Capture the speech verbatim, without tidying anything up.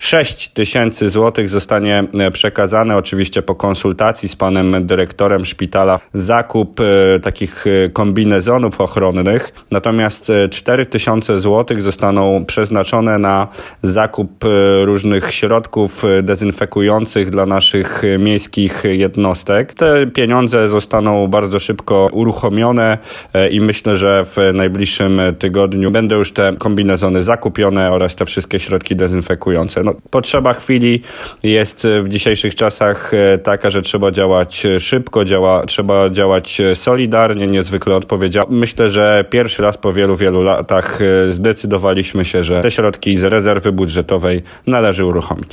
sześć tysięcy złotych zostanie przekazane, oczywiście po konsultacji z panem dyrektorem szpitala, zakup e, takich kombinezonów ochronnych. Natomiast cztery tysiące złotych zostaną przeznaczone na zakup e, różnych środków dezynfekujących dla naszych miejskich jednostek. Te pieniądze zostaną bardzo szybko uruchomione e, i myślę, że w najbliższym tygodniu będą już te kombinezony zakupione oraz te wszystkie środki dezynfekujące. No, potrzeba chwili jest w dzisiejszych czasach taka, że trzeba działać szybko, działa, trzeba działać solidarnie, niezwykle odpowiedzialnie. Myślę, że pierwszy raz po wielu, wielu latach zdecydowaliśmy się, że te środki z rezerwy budżetowej należy uruchomić.